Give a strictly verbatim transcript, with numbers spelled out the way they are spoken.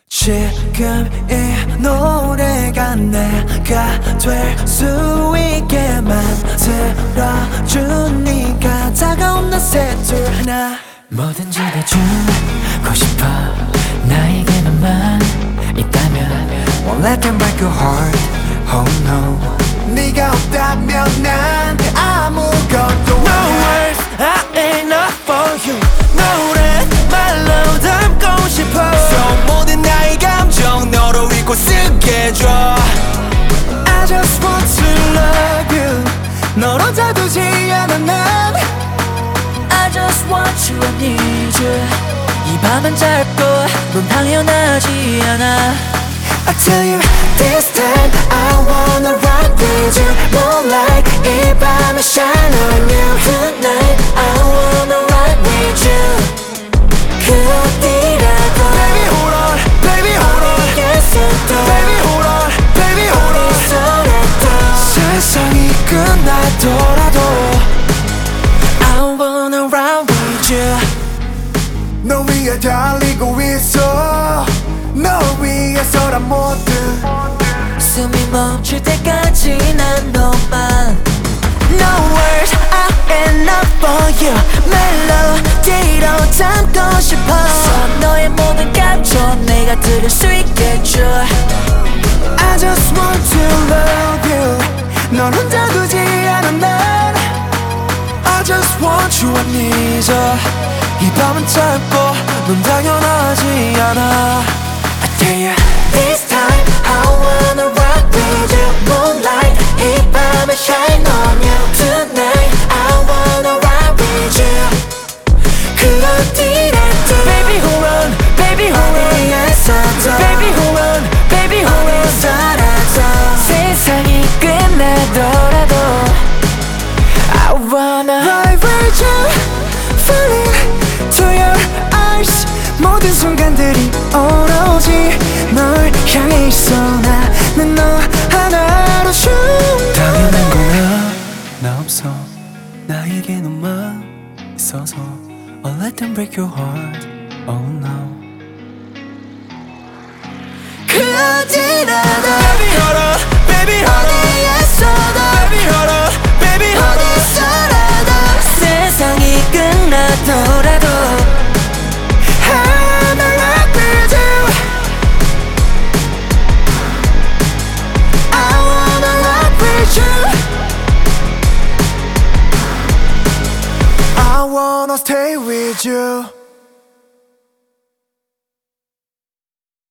지금 이 노래가 내가 될 수 있게 만들어주니까 다가온 나 세줄 하나 뭐든지 다 주고 싶어 나에게 너만 있다면 Won't let them break your heart, oh no 네가 없다면 난 아무것도 No words, I ain't not for you 노래 말로 담고 싶어 So 모든 나의 감정 너로 잊고 쓰게 해줘 I just want to love you 널 혼자 두지 않아 난 I just want you, I need you 이 밤은 짧고 넌 당연하지 않아 I tell you this time I wanna rock with you Moonlight 이 밤에 shine on you Tonight I wanna rock with you 그 어디라도 Baby hold on, baby hold on 어디에서도 Baby hold on, baby hold on 어디서라도 세상이 끝나더라도 I wanna ride with you 너 위에 달리고 있어 너 위해서란 모든 숨이 멈출 때까지 난 너만 No words I am not for you 멜로디로 담고 싶어 so 너의 모든 감정 내가 들을 수 있게 해줘 I just want to love you 넌 혼자 두지 않아 난 I just want you I need you 이 밤은 짧고 넌 당연하지 않아 I tell you this time I wanna rock with you Moonlight 이 밤에 shine on you Tonight I wanna rock with you 그 어디라도 Baby hold on, baby hold on 어디에서도 Baby hold on, baby hold on 어디서라도 세상이 끝나더라도 I wanna Ride with you Falling to your eyes 모든 순간들이 오로지 널 향해 있어 나는 너 하나로 춤 당연한 거야 나 없어 나에게 너만 있어서 I'll let them break your heart Oh no 그 어디